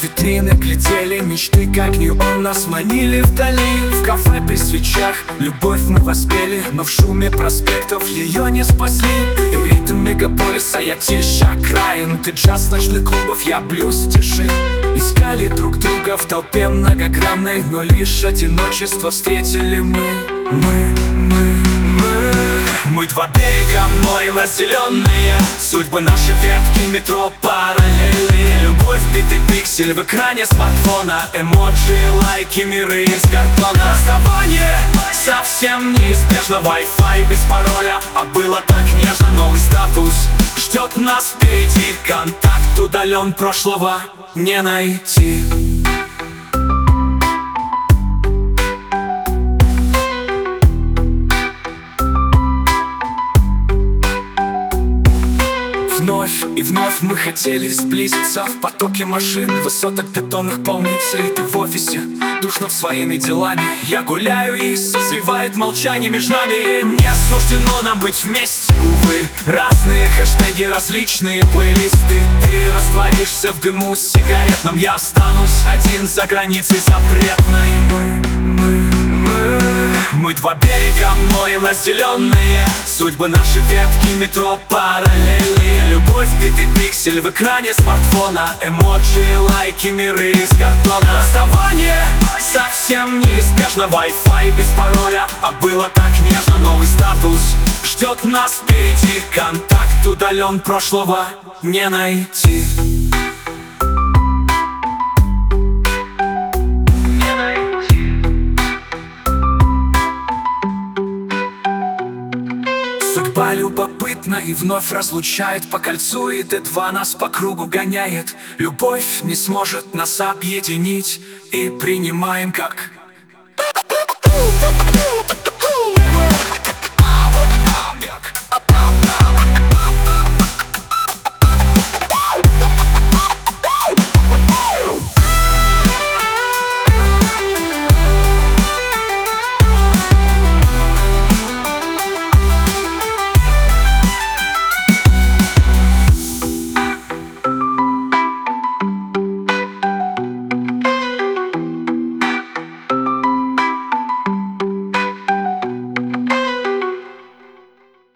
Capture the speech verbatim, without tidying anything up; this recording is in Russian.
Сквозь витрины глядели мечты, как неон нас манили вдали. В кафе при свечах любовь мы воспели, но в шуме проспектов ее не спасли. И ритм мегаполиса я тише окраин, ты джаз ночных клубов, я блюз тиши. Искали друг друга в толпе многогранной, но лишь одиночество встретили мы. Мы, мы, мы Мы два берега моря разделенные, судьбы наши ветки метро параллельные. Любовь битый пиксель в экране смартфона, эмоджи, лайки, миры из картона. Расставание совсем неизбежно, Wi-Fi без пароля, а было так нежно. Новый статус ждет нас впереди, контакт удален, прошлого не найти. Вновь и вновь мы хотели сблизиться в потоке машин, высоток бетонных полный цвет. Ты в офисе, душно в своими делами, я гуляю и созревает молчание между нами. Не суждено нам быть вместе, увы. Разные хэштеги, различные плейлисты. Ты растворишься в дыму сигаретном, я останусь один за границей запретной. Мы, мы, мы Мы два берега моря разделенные, судьбы наши ветки метро параллельные. Любовь битый пиксель в экране смартфона, эмоджи, лайки, миры из картона. Расставание совсем неизбежно, Wi-Fi без пароля, а было так нежно. Новый статус ждет нас впереди, контакт удален, прошлого не найти. Судьба любопытна и вновь разлучает по кольцу, и Д два нас по кругу гоняет. Любовь не сможет нас объединить, и принимаем как